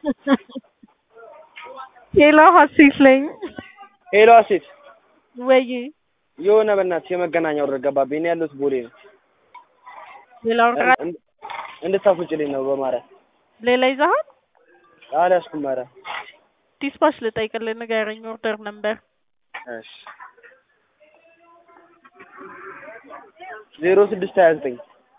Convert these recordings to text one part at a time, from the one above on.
ሄሎ ሀሲስ ነኝ። ሄሎ ሀሲስ ወይ የሆነ በእናትሽ የመገናኛ ወረድ ገባብኝ። እኔ ያለሁት ቦሌ ነው። ሌላ ወራ እንድታስወጪልኝ ነው በማርያም። ሌላ ይዘሃል? አልያዝኩም። ኧረ ዲስፓች ልጠይቅልህ፣ ንገረኝ ኦርደር ነምበር። እሺ 0629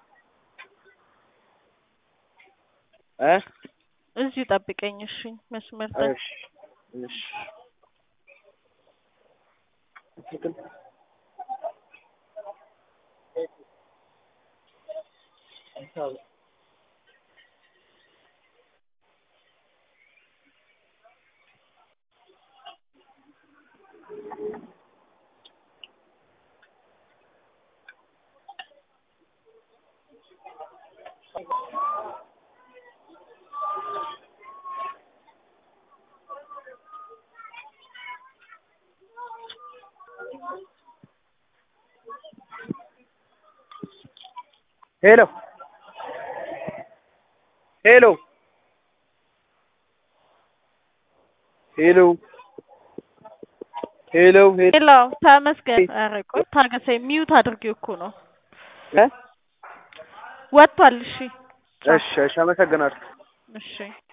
እዚህ ጠብቀኝ እሺ። መስመር ላይ እሺ እሺ ሄሎ ሄሎ ሄሎ ሄሎ ሄሎ ተመስገን። ኧረ ቆይ ታገሰኝ፣ ሚውት አድርጌው እኮ ነው። ወጥቷል። እሺ እሺ እሺ፣ አመሰግናለሁ። እሺ